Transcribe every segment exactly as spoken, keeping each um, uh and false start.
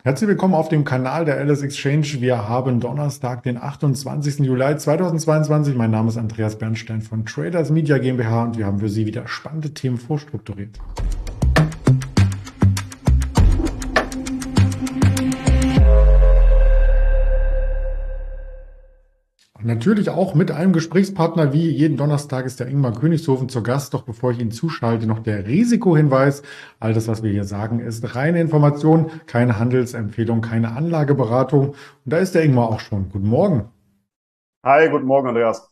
Herzlich willkommen auf dem Kanal der Alice Exchange. Wir haben Donnerstag, den achtundzwanzigsten Juli zweitausendzweiundzwanzig. Mein Name ist Andreas Bernstein von Traders Media GmbH und wir haben für Sie wieder spannende Themen vorstrukturiert. Natürlich auch mit einem Gesprächspartner, wie jeden Donnerstag ist der Ingmar Königshofen zu Gast. Doch bevor ich ihn zuschalte, noch der Risikohinweis. All das, was wir hier sagen, ist reine Information, keine Handelsempfehlung, keine Anlageberatung. Und da ist der Ingmar auch schon. Guten Morgen. Hi, guten Morgen, Andreas.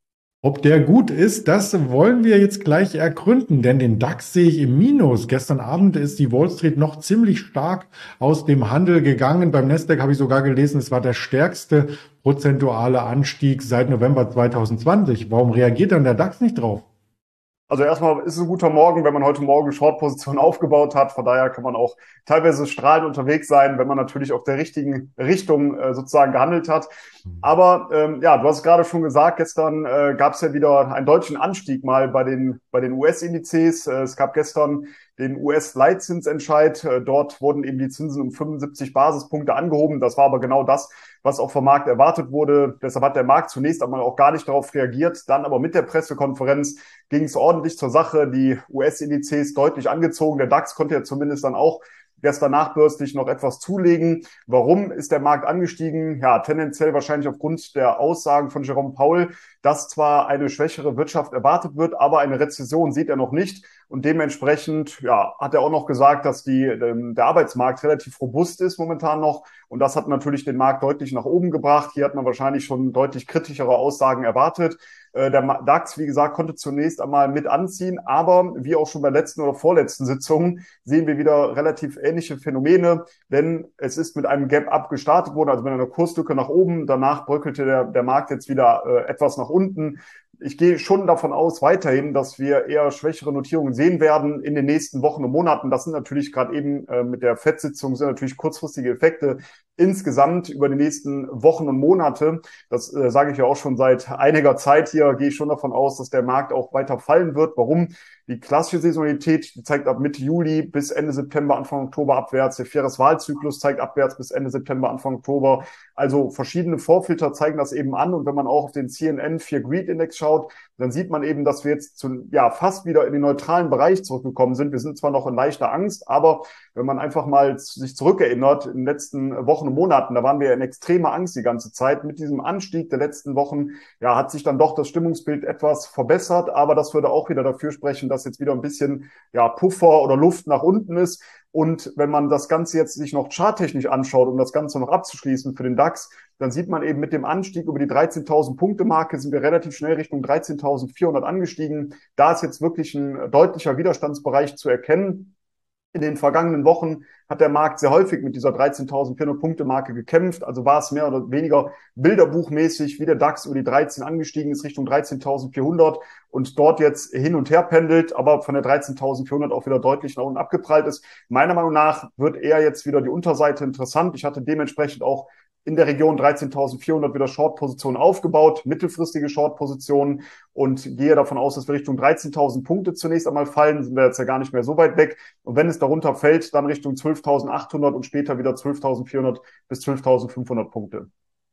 Ob der gut ist, das wollen wir jetzt gleich ergründen, denn den DAX sehe ich im Minus. Gestern Abend ist die Wall Street noch ziemlich stark aus dem Handel gegangen. Beim Nasdaq habe ich sogar gelesen, es war der stärkste prozentuale Anstieg seit November zweitausendzwanzig. Warum reagiert dann der DAX nicht drauf? Also erstmal ist es ein guter Morgen, wenn man heute Morgen Short-Position aufgebaut hat. Von daher kann man auch teilweise strahlend unterwegs sein, wenn man natürlich auf der richtigen Richtung äh, sozusagen gehandelt hat. Aber ähm, ja, du hast es gerade schon gesagt, gestern äh, gab es ja wieder einen deutlichen Anstieg mal bei den bei den U S-Indizes. Äh, es gab gestern den U S-Leitzinsentscheid. Äh, dort wurden eben die Zinsen um fünfundsiebzig Basispunkte angehoben. Das war aber genau das, was auch vom Markt erwartet wurde. Deshalb hat der Markt zunächst einmal auch gar nicht darauf reagiert. Dann aber mit der Pressekonferenz ging es ordentlich zur Sache. Die U S-Indizes deutlich angezogen. Der DAX konnte ja zumindest dann auch gestern nachbörslich noch etwas zulegen. Warum ist der Markt angestiegen? Ja, tendenziell wahrscheinlich aufgrund der Aussagen von Jerome Powell, dass zwar eine schwächere Wirtschaft erwartet wird, aber eine Rezession sieht er noch nicht. Und dementsprechend ja, hat er auch noch gesagt, dass die, ähm, der Arbeitsmarkt relativ robust ist momentan noch. Und das hat natürlich den Markt deutlich nach oben gebracht. Hier hat man wahrscheinlich schon deutlich kritischere Aussagen erwartet. Äh, der DAX, wie gesagt, konnte zunächst einmal mit anziehen. Aber wie auch schon bei letzten oder vorletzten Sitzungen sehen wir wieder relativ ähnliche Phänomene. Denn es ist mit einem Gap-Up gestartet worden, also mit einer Kurslücke nach oben. Danach bröckelte der, der Markt jetzt wieder äh, etwas nach unten. Ich gehe schon davon aus weiterhin, dass wir eher schwächere Notierungen sehen werden in den nächsten Wochen und Monaten. Das sind natürlich gerade eben äh, mit der Fed-Sitzung sind natürlich kurzfristige Effekte insgesamt über die nächsten Wochen und Monate. Das äh, sage ich ja auch schon seit einiger Zeit hier. Gehe ich schon davon aus, dass der Markt auch weiter fallen wird. Warum? Die klassische Saisonalität, die zeigt ab Mitte Juli bis Ende September, Anfang Oktober abwärts. Der Vierjahreswahlzyklus zeigt abwärts bis Ende September, Anfang Oktober. Also verschiedene Vorfilter zeigen das eben an. Und wenn man auch auf den C N N vier Greed Index schaut, dann sieht man eben, dass wir jetzt zu, ja, fast wieder in den neutralen Bereich zurückgekommen sind. Wir sind zwar noch in leichter Angst, aber wenn man einfach mal sich zurückerinnert, in den letzten Wochen und Monaten, da waren wir in extremer Angst die ganze Zeit. Mit diesem Anstieg der letzten Wochen, ja, hat sich dann doch das Stimmungsbild etwas verbessert. Aber das würde auch wieder dafür sprechen, dass jetzt wieder ein bisschen, ja, Puffer oder Luft nach unten ist. Und wenn man das Ganze jetzt sich noch charttechnisch anschaut, um das Ganze noch abzuschließen für den DAX, dann sieht man eben mit dem Anstieg über die dreizehntausend Punkte Marke sind wir relativ schnell Richtung dreizehntausendvierhundert angestiegen. Da ist jetzt wirklich ein deutlicher Widerstandsbereich zu erkennen. In den vergangenen Wochen hat der Markt sehr häufig mit dieser dreizehntausendvierhundert Punkte Marke gekämpft. Also war es mehr oder weniger bilderbuchmäßig, wie der DAX über die dreizehn angestiegen ist, Richtung dreizehntausendvierhundert und dort jetzt hin und her pendelt, aber von der dreizehntausendvierhundert auch wieder deutlich nach unten abgeprallt ist. Meiner Meinung nach wird eher jetzt wieder die Unterseite interessant. Ich hatte dementsprechend auch in der Region dreizehntausendvierhundert wieder Short-Positionen aufgebaut, mittelfristige Short-Positionen und gehe davon aus, dass wir Richtung dreizehntausend Punkte zunächst einmal fallen, sind wir jetzt ja gar nicht mehr so weit weg. Und wenn es darunter fällt, dann Richtung zwölftausendachthundert und später wieder zwölftausendvierhundert bis zwölftausendfünfhundert Punkte.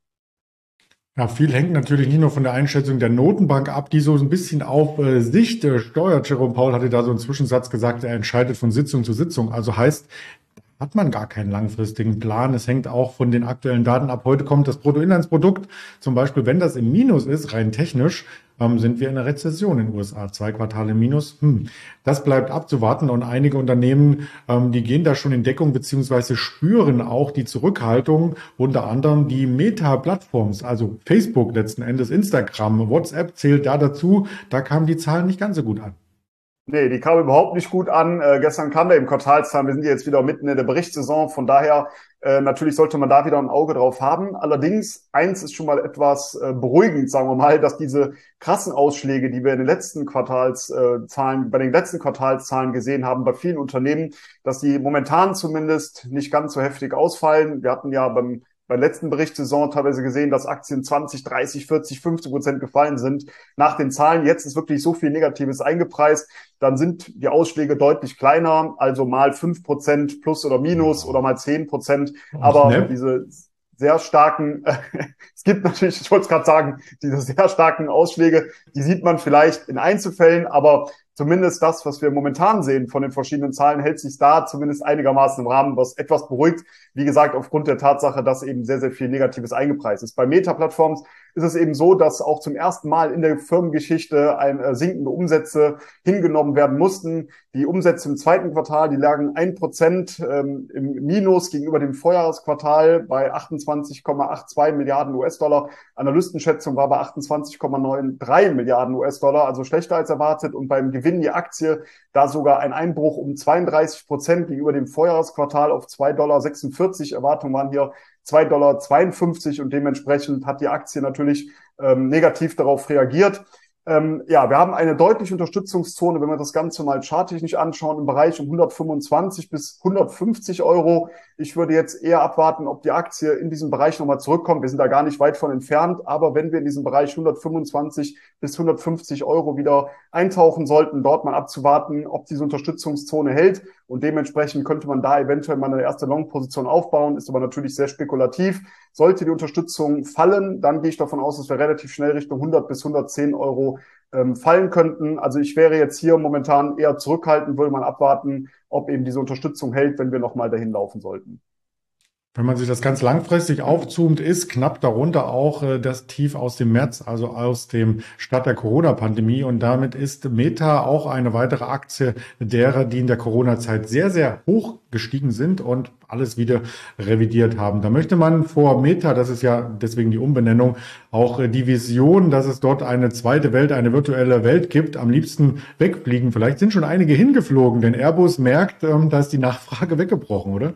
Ja, viel hängt natürlich nicht nur von der Einschätzung der Notenbank ab, die so ein bisschen auf äh, Sicht äh, steuert. Jerome Powell hatte da so einen Zwischensatz gesagt, er entscheidet von Sitzung zu Sitzung. Also heißt, hat man gar keinen langfristigen Plan. Es hängt auch von den aktuellen Daten ab. Heute kommt das Bruttoinlandsprodukt. Zum Beispiel, wenn das im Minus ist, rein technisch, ähm, sind wir in einer Rezession in den U S A. Zwei Quartale im Minus. Hm. Das bleibt abzuwarten. Und einige Unternehmen, ähm, die gehen da schon in Deckung beziehungsweise spüren auch die Zurückhaltung. Unter anderem die Meta-Plattforms, also Facebook letzten Endes, Instagram, WhatsApp zählt da dazu. Da kamen die Zahlen nicht ganz so gut an. Nee, die kam überhaupt nicht gut an. Äh, gestern kam der im Quartalszahlen. Wir sind jetzt wieder mitten in der Berichtssaison. Von daher, äh, natürlich sollte man da wieder ein Auge drauf haben. Allerdings, eins ist schon mal etwas äh, beruhigend, sagen wir mal, dass diese krassen Ausschläge, die wir in den letzten Quartalszahlen, bei den letzten Quartalszahlen gesehen haben, bei vielen Unternehmen, dass die momentan zumindest nicht ganz so heftig ausfallen. Wir hatten ja beim bei der letzten Berichtssaison teilweise gesehen, dass Aktien zwanzig, dreißig, vierzig, fünfzig Prozent gefallen sind nach den Zahlen. Jetzt ist wirklich so viel Negatives eingepreist. Dann sind die Ausschläge deutlich kleiner, also mal fünf Prozent plus oder minus oder mal zehn Prozent. Aber diese sehr starken, äh, es gibt natürlich, ich wollte es gerade sagen, diese sehr starken Ausschläge, die sieht man vielleicht in Einzelfällen, aber zumindest das, was wir momentan sehen von den verschiedenen Zahlen, hält sich da zumindest einigermaßen im Rahmen, was etwas beruhigt. Wie gesagt, aufgrund der Tatsache, dass eben sehr, sehr viel Negatives eingepreist ist. Bei Meta-Plattforms ist es eben so, dass auch zum ersten Mal in der Firmengeschichte ein, äh, sinkende Umsätze hingenommen werden mussten. Die Umsätze im zweiten Quartal, die lagen ein Prozent ähm, im Minus gegenüber dem Vorjahresquartal bei achtundzwanzig Komma zweiundachtzig Milliarden U S-Dollar. Analystenschätzung war bei achtundzwanzig Komma dreiundneunzig Milliarden U S-Dollar, also schlechter als erwartet. Und beim Gewinn die Aktie da sogar ein Einbruch um zweiunddreißig Prozent gegenüber dem Vorjahresquartal auf zwei Komma sechsundvierzig Dollar. Erwartungen waren hier zwei Komma zweiundfünfzig Dollar und dementsprechend hat die Aktie natürlich ähm, negativ darauf reagiert. Ähm, ja, wir haben eine deutliche Unterstützungszone, wenn wir das Ganze mal charttechnisch anschauen, im Bereich um hundertfünfundzwanzig bis hundertfünfzig Euro. Ich würde jetzt eher abwarten, ob die Aktie in diesem Bereich nochmal zurückkommt. Wir sind da gar nicht weit von entfernt, aber wenn wir in diesem Bereich hundertfünfundzwanzig bis hundertfünfzig Euro wieder eintauchen sollten, dort mal abzuwarten, ob diese Unterstützungszone hält, und dementsprechend könnte man da eventuell mal eine erste Long-Position aufbauen, ist aber natürlich sehr spekulativ. Sollte die Unterstützung fallen, dann gehe ich davon aus, dass wir relativ schnell Richtung hundert bis hundertzehn Euro ähm, fallen könnten. Also ich wäre jetzt hier momentan eher zurückhaltend, würde man abwarten, ob eben diese Unterstützung hält, wenn wir nochmal dahin laufen sollten. Wenn man sich das ganz langfristig aufzoomt, ist knapp darunter auch äh, das Tief aus dem März, also aus dem Start der Corona-Pandemie. Und damit ist Meta auch eine weitere Aktie derer, die in der Corona-Zeit sehr, sehr hoch gestiegen sind und alles wieder revidiert haben. Da möchte man vor Meta, das ist ja deswegen die Umbenennung, auch äh, die Vision, dass es dort eine zweite Welt, eine virtuelle Welt gibt, am liebsten wegfliegen. Vielleicht sind schon einige hingeflogen, denn Airbus merkt, ähm, da ist die Nachfrage weggebrochen, oder?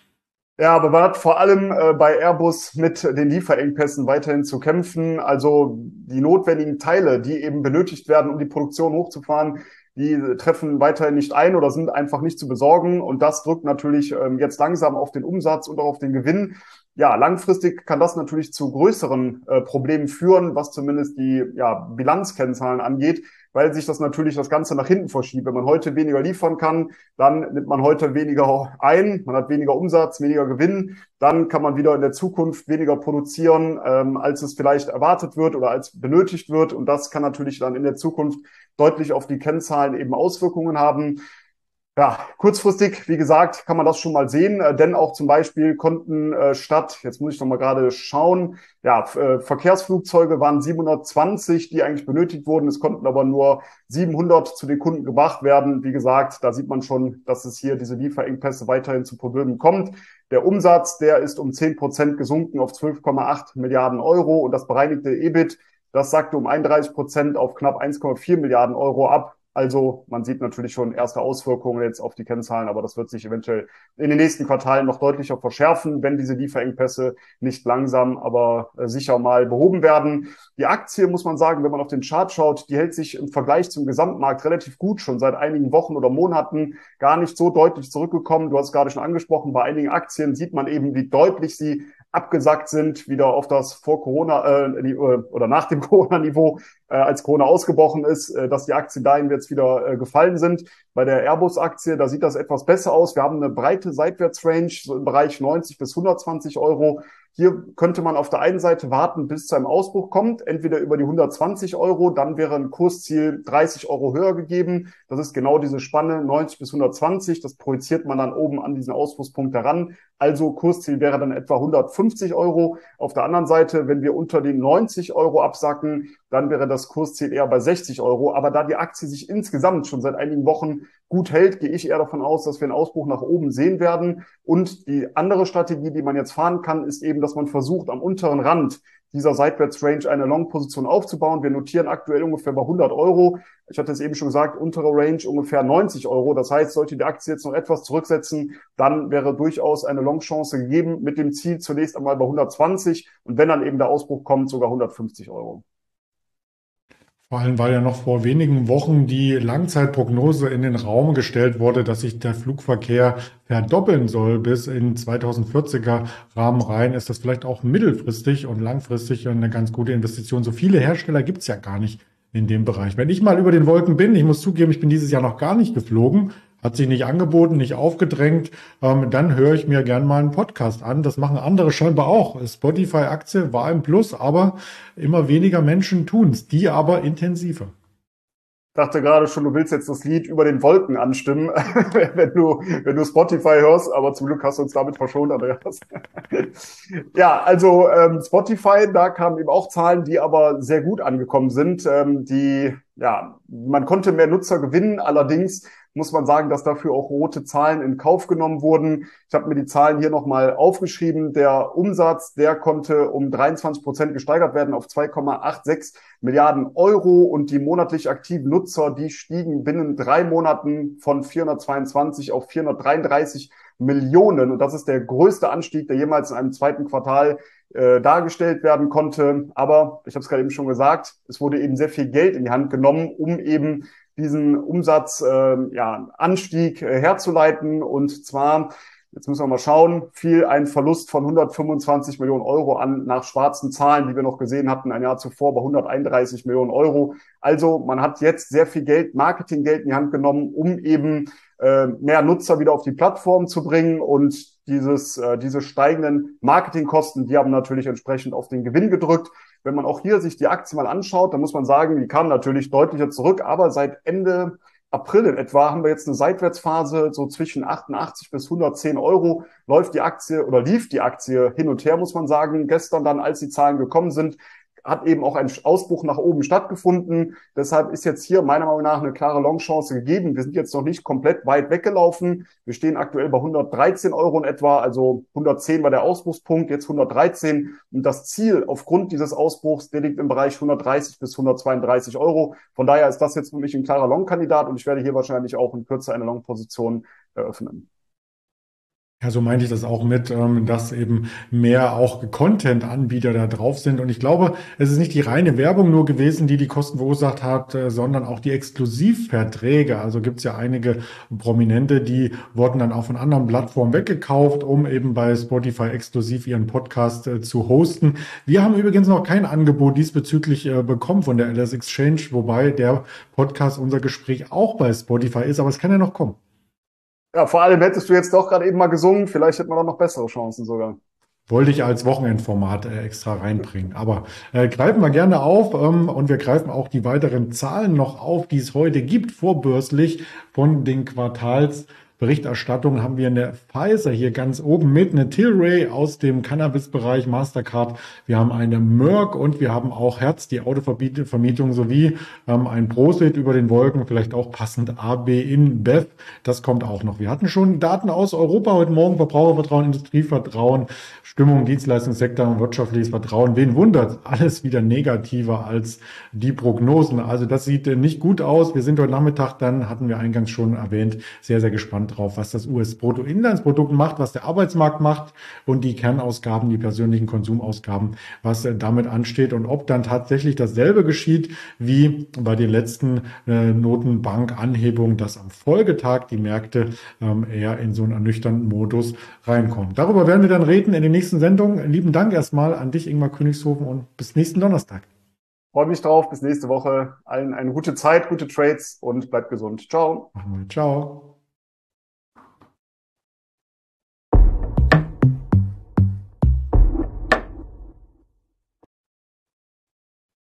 Ja, aber man hat vor allem äh, bei Airbus mit den Lieferengpässen weiterhin zu kämpfen. Also die notwendigen Teile, die eben benötigt werden, um die Produktion hochzufahren, die treffen weiterhin nicht ein oder sind einfach nicht zu besorgen. Und das drückt natürlich ähm, jetzt langsam auf den Umsatz und auch auf den Gewinn. Ja, langfristig kann das natürlich zu größeren äh, Problemen führen, was zumindest die ja, Bilanzkennzahlen angeht, weil sich das natürlich das Ganze nach hinten verschiebt. Wenn man heute weniger liefern kann, dann nimmt man heute weniger ein, man hat weniger Umsatz, weniger Gewinn, dann kann man wieder in der Zukunft weniger produzieren, ähm, als es vielleicht erwartet wird oder als benötigt wird. Und das kann natürlich dann in der Zukunft deutlich auf die Kennzahlen eben Auswirkungen haben. Ja, kurzfristig, wie gesagt, kann man das schon mal sehen, äh, denn auch zum Beispiel konnten äh, statt, jetzt muss ich noch mal gerade schauen, ja, äh, Verkehrsflugzeuge waren siebenhundertzwanzig, die eigentlich benötigt wurden. Es konnten aber nur siebenhundert zu den Kunden gebracht werden. Wie gesagt, da sieht man schon, dass es hier diese Lieferengpässe weiterhin zu Problemen kommt. Der Umsatz, der ist um zehn Prozent gesunken auf zwölf Komma acht Milliarden Euro und das bereinigte E B I T, das sackte um einunddreißig Prozent auf knapp eins Komma vier Milliarden Euro ab. Also man sieht natürlich schon erste Auswirkungen jetzt auf die Kennzahlen, aber das wird sich eventuell in den nächsten Quartalen noch deutlicher verschärfen, wenn diese Lieferengpässe nicht langsam, aber sicher mal behoben werden. Die Aktie, muss man sagen, wenn man auf den Chart schaut, die hält sich im Vergleich zum Gesamtmarkt relativ gut, schon seit einigen Wochen oder Monaten gar nicht so deutlich zurückgekommen. Du hast es gerade schon angesprochen, bei einigen Aktien sieht man eben, wie deutlich sie abgesackt sind, wieder auf das vor Corona äh, oder nach dem Corona-Niveau, äh, als Corona ausgebrochen ist, äh, dass die Aktien dahin jetzt wieder äh, gefallen sind. Bei der Airbus-Aktie, da sieht das etwas besser aus. Wir haben eine breite Seitwärtsrange, so im Bereich neunzig bis hundertzwanzig Euro. Hier könnte man auf der einen Seite warten, bis zu einem Ausbruch kommt, entweder über die hundertzwanzig Euro, dann wäre ein Kursziel dreißig Euro höher gegeben. Das ist genau diese Spanne neunzig bis hundertzwanzig. Das projiziert man dann oben an diesen Ausbruchspunkt heran. Also Kursziel wäre dann etwa hundertfünfzig Euro. Auf der anderen Seite, wenn wir unter den neunzig Euro absacken, dann wäre das Kursziel eher bei sechzig Euro. Aber da die Aktie sich insgesamt schon seit einigen Wochen gut hält, gehe ich eher davon aus, dass wir einen Ausbruch nach oben sehen werden. Und die andere Strategie, die man jetzt fahren kann, ist eben, dass man versucht, am unteren Rand dieser Seitwärtsrange eine Long-Position aufzubauen. Wir notieren aktuell ungefähr bei hundert Euro. Ich hatte es eben schon gesagt, untere Range ungefähr neunzig Euro. Das heißt, sollte die Aktie jetzt noch etwas zurücksetzen, dann wäre durchaus eine Long-Chance gegeben mit dem Ziel zunächst einmal bei hundertzwanzig und wenn dann eben der Ausbruch kommt, sogar hundertfünfzig Euro. Vor allem, weil ja noch vor wenigen Wochen die Langzeitprognose in den Raum gestellt wurde, dass sich der Flugverkehr verdoppeln soll bis in zweitausendvierziger Rahmen rein, ist das vielleicht auch mittelfristig und langfristig eine ganz gute Investition. So viele Hersteller gibt es ja gar nicht in dem Bereich. Wenn ich mal über den Wolken bin, ich muss zugeben, ich bin dieses Jahr noch gar nicht geflogen, hat sich nicht angeboten, nicht aufgedrängt, ähm, dann höre ich mir gern mal einen Podcast an. Das machen andere scheinbar auch. Spotify-Aktie war im Plus, aber immer weniger Menschen tun es, die aber intensiver. Dachte gerade schon, du willst jetzt das Lied über den Wolken anstimmen, wenn du, wenn du Spotify hörst, aber zum Glück hast du uns damit verschont, Andreas. Ja, also ähm, Spotify, da kamen eben auch Zahlen, die aber sehr gut angekommen sind. Ähm, die, ja, man konnte mehr Nutzer gewinnen, allerdings muss man sagen, dass dafür auch rote Zahlen in Kauf genommen wurden. Ich habe mir die Zahlen hier nochmal aufgeschrieben. Der Umsatz, der konnte um dreiundzwanzig Prozent gesteigert werden auf zwei Komma sechsundachtzig Milliarden Euro und die monatlich aktiven Nutzer, die stiegen binnen drei Monaten von vierhundertzweiundzwanzig auf vierhundertdreiunddreißig Millionen. Und das ist der größte Anstieg, der jemals in einem zweiten Quartal äh, dargestellt werden konnte. Aber ich habe es gerade eben schon gesagt, es wurde eben sehr viel Geld in die Hand genommen, um eben diesen Umsatz, äh, ja, Anstieg äh, herzuleiten. Und zwar, jetzt müssen wir mal schauen, fiel ein Verlust von hundertfünfundzwanzig Millionen Euro an nach schwarzen Zahlen, die wir noch gesehen hatten ein Jahr zuvor bei hunderteinunddreißig Millionen Euro. Also man hat jetzt sehr viel Geld, Marketinggeld in die Hand genommen, um eben äh, mehr Nutzer wieder auf die Plattform zu bringen. Und dieses, äh, diese steigenden Marketingkosten, die haben natürlich entsprechend auf den Gewinn gedrückt. Wenn man auch hier sich die Aktie mal anschaut, dann muss man sagen, die kam natürlich deutlicher zurück, aber seit Ende April in etwa haben wir jetzt eine Seitwärtsphase, so zwischen achtundachtzig bis hundertzehn Euro läuft die Aktie oder lief die Aktie hin und her, muss man sagen. Gestern dann, als die Zahlen gekommen sind, hat eben auch ein Ausbruch nach oben stattgefunden. Deshalb ist jetzt hier meiner Meinung nach eine klare Longchance gegeben. Wir sind jetzt noch nicht komplett weit weggelaufen. Wir stehen aktuell bei hundertdreizehn Euro in etwa, also hundertzehn war der Ausbruchspunkt, jetzt hundertdreizehn. Und das Ziel aufgrund dieses Ausbruchs, der liegt im Bereich hundertdreißig bis hundertzweiunddreißig Euro. Von daher ist das jetzt für mich ein klarer Long-Kandidat und ich werde hier wahrscheinlich auch in Kürze eine Long-Position eröffnen. Ja, so meinte ich das auch mit, ähm, dass eben mehr auch Content-Anbieter da drauf sind. Und ich glaube, es ist nicht die reine Werbung nur gewesen, die die Kosten verursacht hat, äh, sondern auch die Exklusivverträge. Also gibt es ja einige Prominente, die wurden dann auch von anderen Plattformen weggekauft, um eben bei Spotify exklusiv ihren Podcast äh, zu hosten. Wir haben übrigens noch kein Angebot diesbezüglich äh, bekommen von der L S Exchange, wobei der Podcast, unser Gespräch auch bei Spotify ist, aber es kann ja noch kommen. Ja, vor allem hättest du jetzt doch gerade eben mal gesungen, vielleicht hätte man dann noch bessere Chancen sogar. Wollte ich als Wochenendformat äh, extra reinbringen. Aber äh, greifen wir gerne auf ähm, und wir greifen auch die weiteren Zahlen noch auf, die es heute gibt, vorbörslich von den Quartalsberichterstattungen haben wir eine Pfizer hier ganz oben mit, eine Tilray aus dem Cannabis-Bereich, Mastercard. Wir haben eine Merck und wir haben auch Hertz, die Autovermietung, sowie ähm, ein Prosit über den Wolken, vielleicht auch passend A B InBev. Das kommt auch noch. Wir hatten schon Daten aus Europa heute Morgen, Verbrauchervertrauen, Industrievertrauen, Stimmung, Dienstleistungssektor und wirtschaftliches Vertrauen. Wen wundert? Alles wieder negativer als die Prognosen. Also das sieht nicht gut aus. Wir sind heute Nachmittag, dann hatten wir eingangs schon erwähnt, sehr, sehr gespannt drauf, was das U S-Bruttoinlandsprodukt macht, was der Arbeitsmarkt macht und die Kernausgaben, die persönlichen Konsumausgaben, was damit ansteht und ob dann tatsächlich dasselbe geschieht wie bei den letzten äh, Notenbank-Anhebungen, dass am Folgetag die Märkte ähm, eher in so einen ernüchternden Modus reinkommen. Darüber werden wir dann reden in den nächsten Sendungen. Lieben Dank erstmal an dich, Ingmar Königshofen, und bis nächsten Donnerstag. Freue mich drauf. Bis nächste Woche. Allen eine gute Zeit, gute Trades und bleibt gesund. Ciao. Ciao.